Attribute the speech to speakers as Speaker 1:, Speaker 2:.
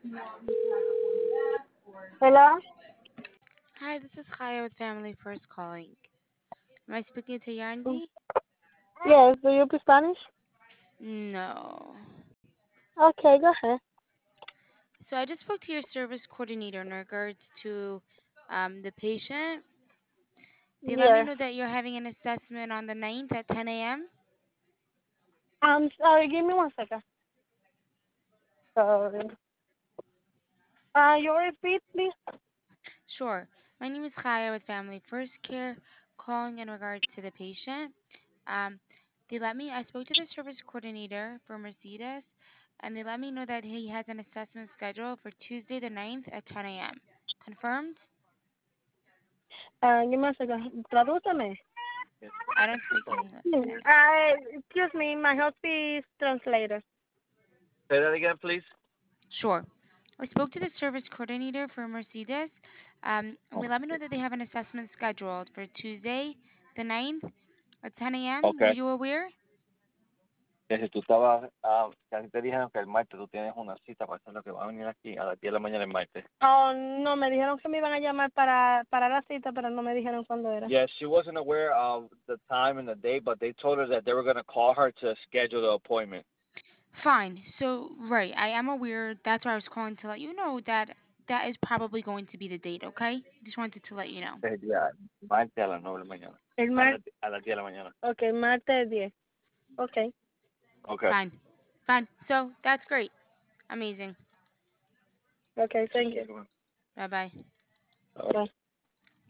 Speaker 1: Hello?
Speaker 2: Hi, this is Kaya with Family First calling. Am I speaking to Yandy?
Speaker 1: Yes, do you speak Spanish?
Speaker 2: No.
Speaker 1: Okay, go ahead.
Speaker 2: So I just spoke to your service coordinator in regards to the patient. They let me
Speaker 1: Yes.
Speaker 2: know that you're having an assessment on the 9th at 10 a.m.
Speaker 1: I'm sorry, give me 1 second. Sorry. You repeat, please?
Speaker 2: Sure. My name is Kaya with Family First Care, calling in regards to the patient. Um, I spoke to the service coordinator for Mercedes, and they let me know that he has an assessment scheduled for Tuesday the 9th at 10 a.m. Confirmed?
Speaker 1: Give me 1 second. Tradúceme.
Speaker 2: I don't speak English.
Speaker 1: Excuse me, my husband is translator.
Speaker 3: Say that again, please.
Speaker 2: Sure. I spoke to the service coordinator for Mercedes, and they let me know that they have an assessment scheduled for Tuesday, the 9th at 10 a.m. Were
Speaker 3: Okay.
Speaker 2: you aware?
Speaker 3: Que si tú estabas, casi te dijeron que el martes tú tienes una cita para hacer lo que va a venir aquí a las 10 de la mañana el martes.
Speaker 1: Oh, no, me dijeron que me iban a llamar para la cita, pero no me dijeron cuándo era.
Speaker 3: Yeah, she wasn't aware of the time and the date, but they told her that they were going to call her to schedule the appointment.
Speaker 2: Fine. So, right, I am aware. That's why I was calling to let you know that that is probably going to be the date, okay? Just wanted to let you know.
Speaker 3: Yeah, martes a las 9 de la mañana.
Speaker 1: El
Speaker 3: A las 10 de la mañana.
Speaker 1: Okay, martes 10. Okay.
Speaker 3: Okay.
Speaker 2: Fine. Fine. So, that's great. Amazing.
Speaker 1: Okay, thank you.
Speaker 2: Bye bye.
Speaker 1: Bye.